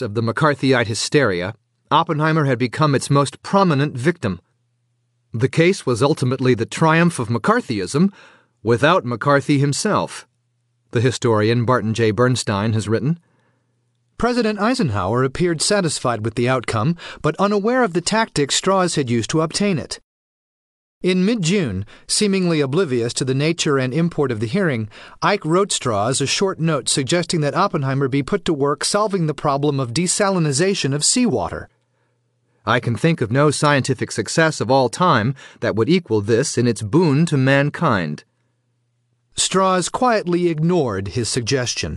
of the McCarthyite hysteria, Oppenheimer had become its most prominent victim. The case was ultimately the triumph of McCarthyism without McCarthy himself, the historian Barton J. Bernstein has written. President Eisenhower appeared satisfied with the outcome, but unaware of the tactics Strauss had used to obtain it. In mid-June, seemingly oblivious to the nature and import of the hearing, Ike wrote Strauss a short note suggesting that Oppenheimer be put to work solving the problem of desalinization of seawater. I can think of no scientific success of all time that would equal this in its boon to mankind. Strauss quietly ignored his suggestion.